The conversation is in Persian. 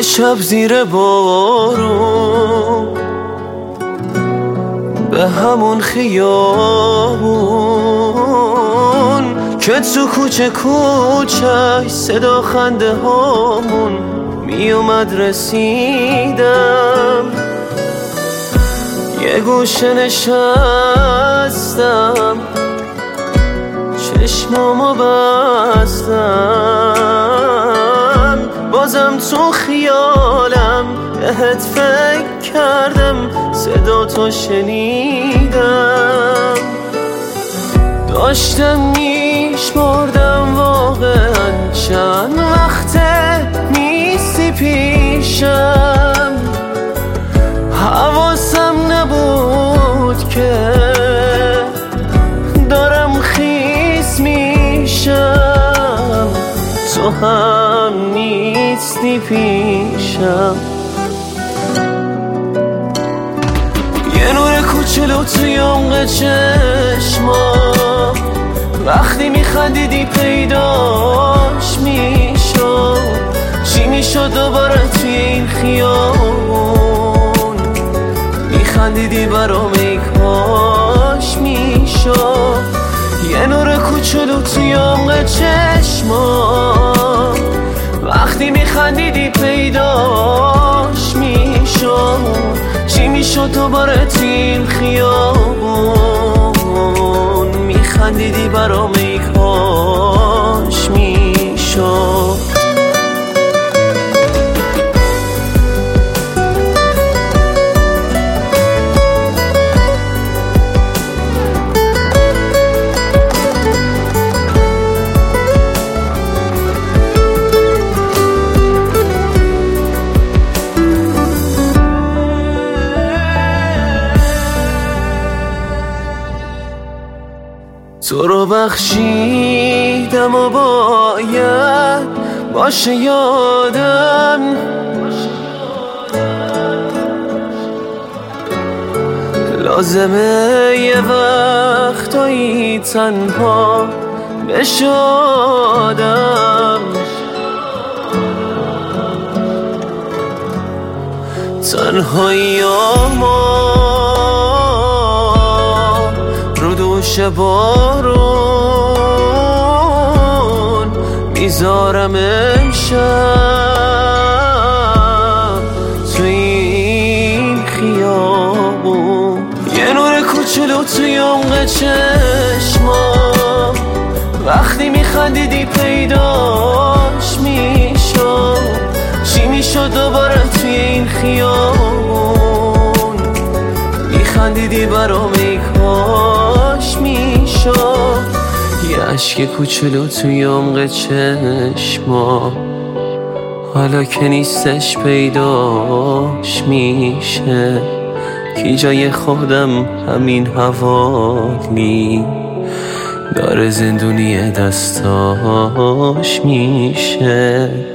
یه شب زیر بارون به همون خیابون که تو کوچه کوچه صدا خنده هامون می اومد رسیدم، یه گوشه نشستم چشمامو بستم، بازم تو خیالم بهت فکر کردم، صدا تو شنیدم، داشتم میشمردم واقعا چند وقته نیستی پیشم، حواسم نبود که دارم خیس میشم، تو هم نیستی پیشم. یه نور کوچولو توی عمق چشما وقتی میخندیدی پیداش میشد، چی میشد دوباره توی این خیابون میخندیدی برام ای کاش میشد. یه نور کوچولو توی عمق چشما وقتی میخندیدی پیداش میشد، چی میشد دوباره توی این خیابون میخندیدی برام ای کاش میشد. تو رو بخشیدم و باید باشه یادم، لازمه یه وقتایی تنها بشادم، تنهایی رو دوش بارون میذارم امشب توی این خیابون. یه نور کوچولو توی عمق چشما وقتی میخندیدی پیداش میشد، چی میشد دوباره توی این خیابون میخندیدی برام ای کاش میشد. یه عشق کوچولو توی عمق چشما حالا که نیستش پیداش میشه، کی جای خودم همین حوالی داره زندونی دستاش میشه.